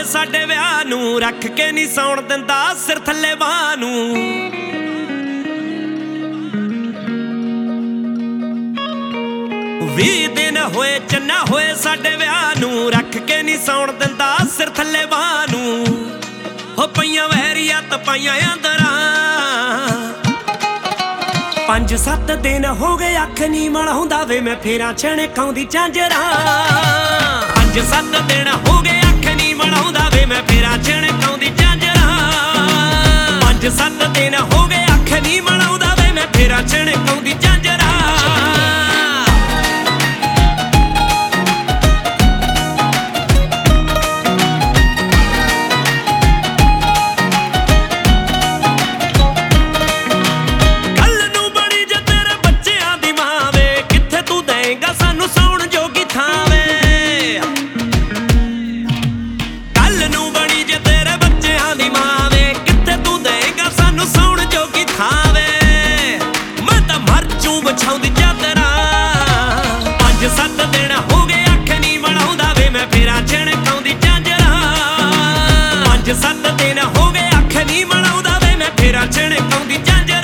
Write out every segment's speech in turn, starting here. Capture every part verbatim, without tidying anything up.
ਹੋਏ ਸਾਡੇ ਵਿਆਹ ਨੂੰ, ਰੱਖ ਕੇ ਨਹੀਂ ਸੌਣ ਦਿੰਦਾ ਸਿਰ ਥੱਲੇ ਬਾਹ ਨੂੰ। ਵੀਹ ਦਿਨ ਹੋਏ ਚੰਨਾ ਹੋਏ ਸਾਡੇ ਵਿਆਹ ਨੂੰ, ਰੱਖ ਕੇ ਨਹੀਂ ਸੌਣ ਦਿੰਦਾ ਸਿਰ ਥੱਲੇ ਬਾਹ ਨੂੰ। ਹੋ ਪਈਆਂ ਵਹਿਰੀਆਂ ਤਪਾਈਆਂ ਅੰਦਰਾਂ, ਪੰਜ ਸੱਤ ਦਿਨ ਹੋ ਗਏ ਅੱਖ ਨੀ ਮਲਾਉਂਦਾ ਵੇ ਮੈਂ ਫੇਰਾਂ ਛਣਕਾਉਂਦੀ ਝਾਂਜਰਾਂ। ਪੰਜ ਸੱਤ ਦਿਨ ਹੋ ਗਏ ਅੱਖ ਨੀ ਮਲਾਉਂਦਾ ਵੇ ਮੈਂ ਫੇਰਾਂ ਛਣਕਾਉਂਦੀ ਝਾਂਜਰਾਂ। ਪੰਜ ਸੱਤ ਦਿਨ ਹੋ ਗਏ ਅੱਖ ਨੀ ਮਲਾਉਂਦਾ ਵੇ ਮੈਂ ਫੇਰਾਂ ਛਣਕਾਉਂਦੀ ਝਾਂਜਰਾਂ। ਸਾਨੂੰ ਸੌਣ ਜੋਗੀ ਥਾਂ ਵੇ, ਕੱਲ ਨੂੰ ਬਣੀ ਜੇ ਤੇਰੇ ਬੱਚਿਆਂ ਦੀ ਮਾਂ ਵੇ, ਕਿੱਥੇ ਤੂੰ ਦੇਗਾ ਸਾਨੂੰ ਸੌਣ ਜੋਗੀ ਥਾਂ ਵੇ। ਮੈਂ ਤਾਂ ਮਰ ਜੂ ਵਿਛਾਉਂਦੀ ਚਾਦਰਾਂ। ਪੰਜ ਸੱਤ ਦਿਨ ਹੋ ਗਏ ਅੱਖ ਨੀ ਮਲਾਉਂਦਾ ਵੇ ਮੈਂ ਫੇਰਾਂ ਛਣਕਾਉਂਦੀ ਝਾਂਜਰਾਂ। ਪੰਜ ਸੱਤ ਦਿਨ ਹੋ ਗਏ ਅੱਖ ਨੀ ਮਲਾਉਂਦਾ ਵੇ ਮੈਂ ਫੇਰਾਂ ਛਣਕਾਉਂਦੀ ਝਾਂਜਰਾਂ।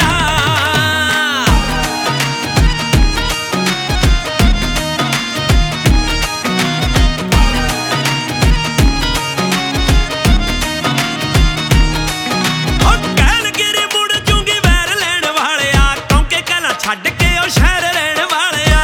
ਛੱਡ ਕੇ ਉਹ ਸ਼ਹਿਰ ਰਹਿਣ ਵਾਲਿਆ,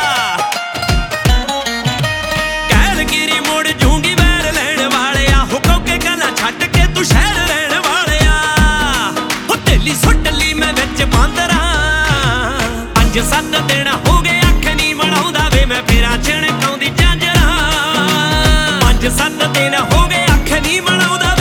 ਕੈਲਗਿਰੀ ਮੁੜ ਜੂੰਗੀ ਵੈਰ ਲੈਣ ਵਾਲਿਆ। ਹੋ ਕੌਕੇ ਗੱਲਾਂ ਛੱਡ ਕੇ ਤੂੰ ਸ਼ਹਿਰ ਰਹਿਣ ਵਾਲਿਆ। ਹੋ ਢੇਲੀ ਸੁੱਟ ਲਈ ਮੈਂ ਵਿੱਚ ਬਾਂਦਰਾਂ। ਪੰਜ ਸੱਤ ਦਿਨ ਹੋ ਗਏ ਅੱਖ ਨੀ ਮਲਾਉਂਦਾ ਵੇ ਮੈਂ ਫੇਰਾਂ ਛਣਕਾਉਂਦੀ ਝਾਂਜਰਾਂ। ਪੰਜ ਸੱਤ ਦਿਨ ਹੋ ਗਏ ਅੱਖ ਨੀ ਮਲਾਉਂਦਾ